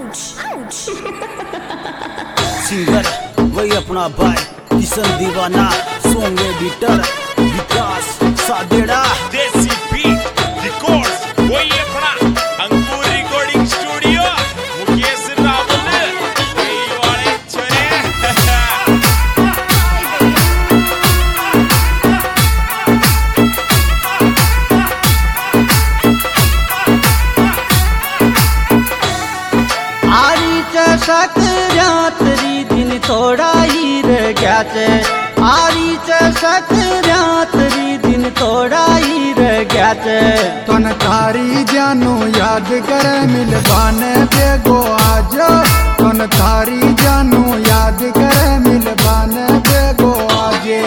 Singer वही अपना भाई किशन दीवाना, सॉन्ग एडिटर विकास सादेड़ा, देसी बीट रिकॉर्ड्स वही अपना अंकुर रिकॉर्डिंग स्टूडियो, मुकेश रावल यही वाले छोरे। आरी चषक रात्रि दिन थोड़ा ही रह गया छे, आरी चषक रात्रि दिन थोड़ा ही रह गया छे। तन तारी जानू याद करे मिलवाने बेगो आज, तन तारी जानू याद करे मिलवाने बेगो आजे।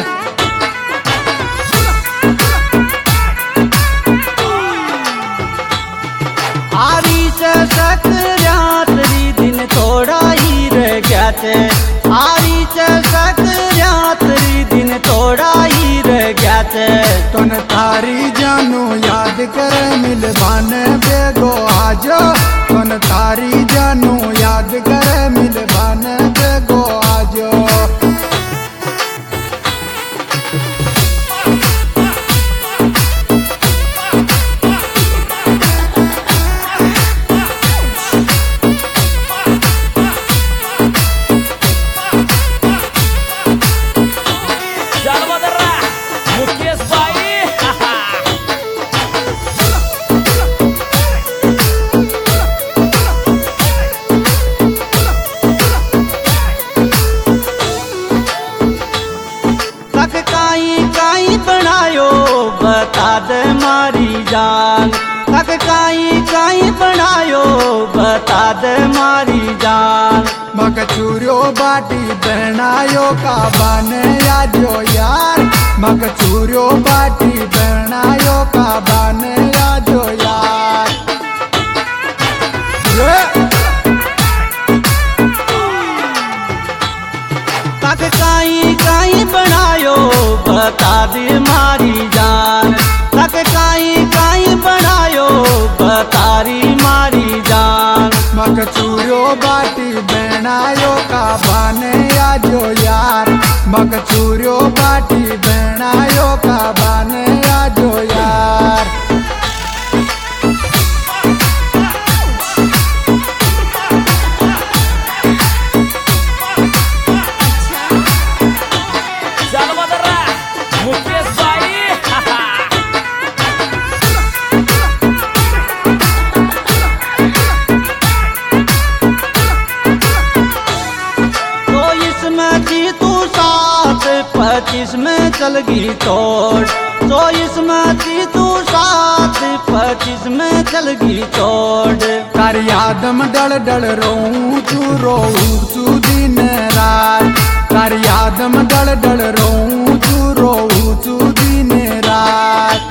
आरी चषक रात्रि दिन थोड़ा ही रह गया छे, आरी चषक रात्रि दिन थोड़ा ही रह गया छे। तन तारी जानू याद करे मिलवाने बेगो आज, तन तारी जानू याद करे मिलवाने बेगो आज। मुकेश भाई तक काई बनायो बता दे मारी जान, तक काई बनायो बता दे मारी जान। मक चूरियो बाटी बनायो का बाने यादो यार, मक चूरियो बाटी बनायो का बाने यादो यार। तक काई बनायो बता दे मारी जान, तक काई बनायो बता री मारी जान। मक चूरियो बाटी बनायो का बाने यादो यार, मक चूरियो बाटी बनायो का बाने यादो यार। मुकेश भाई तो इसमें जी तू 7-25 में चल गई तोड़, तो इसमें जी तू 7-25 में चल गई तोड़। कर यादम डल डल रोऊं तू दिन रात, कर यादम डल डल रोऊं तू दिन रात।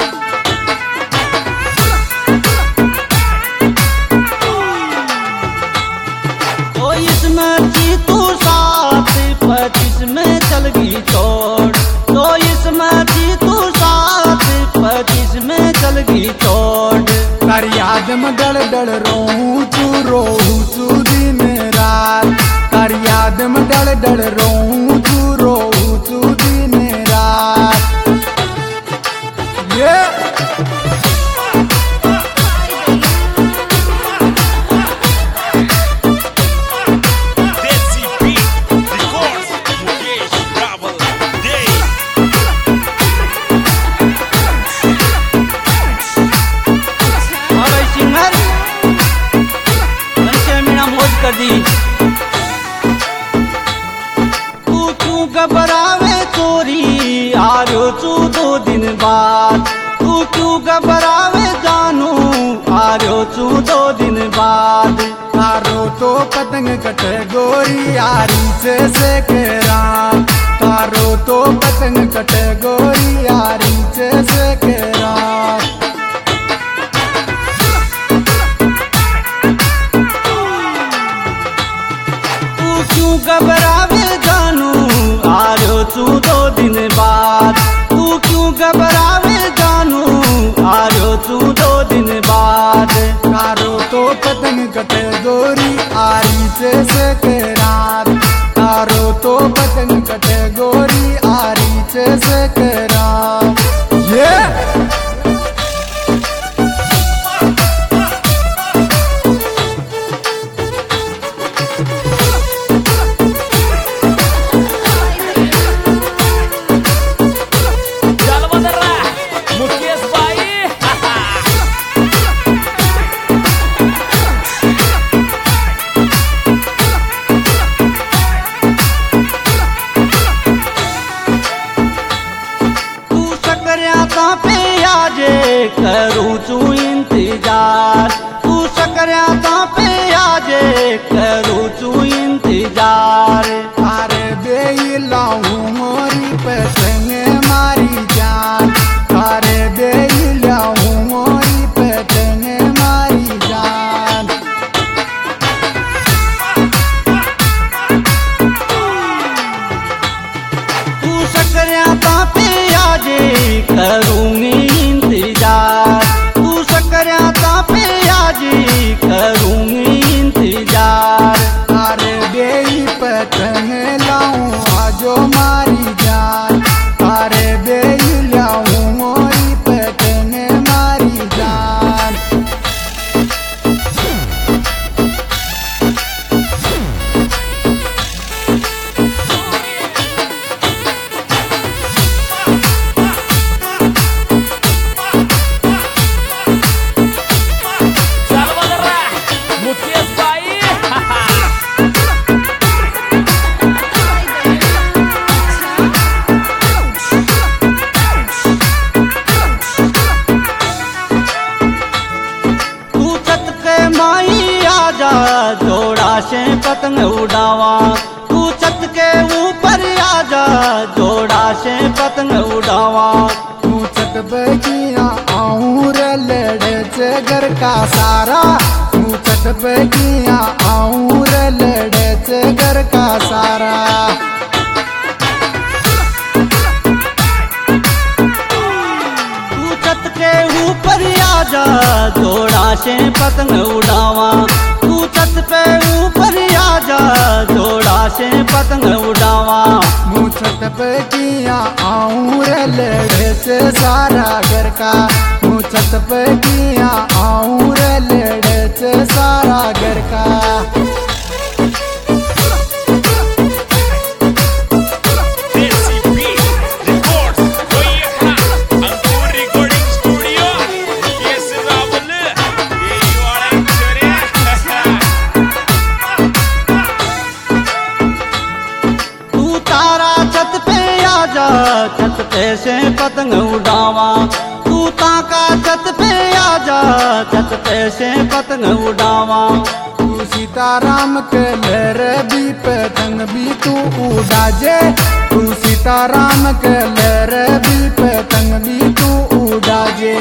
तो इसमें जी तू 7-25 में चल गई तोड़, तो इसमें जी तू 7-25 में चल गई तोड़। कर यादम डल डल रोऊं तू दिन रात, कर यादम डल डल रोऊं तू दिन रात। ये देसी बीट रिकॉर्ड्स मुकेश रावल दे। और सिंगर मनसे मेरा मौज कर दी। तू क्यों घबरावे चोरी आरो तू 2 दिन बाद, तू क्यों घबरावे जानू आरो तू 2 दिन बाद। तारो तो पतंग कटे गोरी आरी से केरा, तारो तो पतंग कटे गोरी आरी से केरा। तू क्यों घबरावे जानू आरो तू 2 दिन बाद, तू क्यों घबरावे जानू आरो तू 2 दिन बाद। तारो तो पतंग कटे गोरी नीचे से के रात तारो तो बटन कैटेगरी आरीचे से के रात ये चल बदरा मुकेश भाई तू सकरिया पे आजे करूँ तू इंतजार तू सकरिया पे आजे करूँ तू इंतजार अरे बेई लाऊं मोरी पे संगे मारी जान अरे बेई लाऊं मोरी पे संगे मारी जान तू सकरिया पे आजे करूँगी इंतजार तू सकरिया पे आजे करूँगी इंतजार अरे बेई पे संगे लाऊं आजो मारी जान अरे बेई लाऊं मोरी पे संगे मारी जान चल बदरा मुकेश भाई तू छत के माई आजा जोड़ा से पतंग उड़ावा तू छत के ऊपर आजा जोड़ा से पतंग उड़ावा तू छत पे किया आऊं रे लेड़े से घर का सारा तू छत पे किया आऊं रे लेड़े से घर का सारा तू छत के ऊपर आजा जोड़ा से पतंग उड़ावा तू छत पे ऊपर आजा जोड़ा से पतंग उड़ावा तू छत पे किया आऊं रे लेड़े से सारा घर का तू छत पे किया आऊं रे लेड़े से सारा घर का देसी बीट रिकॉर्ड्स कोई अपना अंकुर रिकॉर्डिंग स्टूडियो मुकेश रावल ये वाले छोरे तू तारा छत पे आजा छत पे से पतंग उड़ावा तू ताका छत पे आजा छत पे से पतंग उड़ावा तू सीताराम के लहर भी पतंग भी तू उड़ा जे तू सीताराम के लहर भी पतंग भी तू उड़ा जे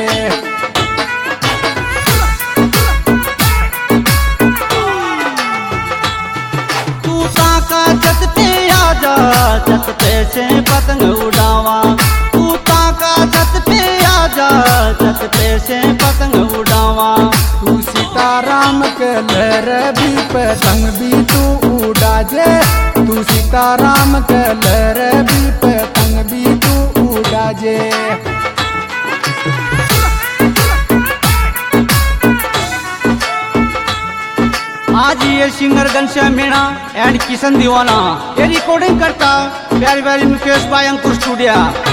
तू ताका छत पे आजा छत पे से पतंग उड़ावा तू ताका छत पे आजा छत पे से पतंग उड़ावा तू सीताराम के लहर भी पतंग भी तू उड़ा जे तू सीताराम के लहर भी पतंग भी तू उड़ा जे आज ये सिंगर घनश्याम मीणा एंड किशन दीवाना ये रिकॉर्डिंग करता प्यारी प्यारी मुकेश भाई अंकुर स्टूडियो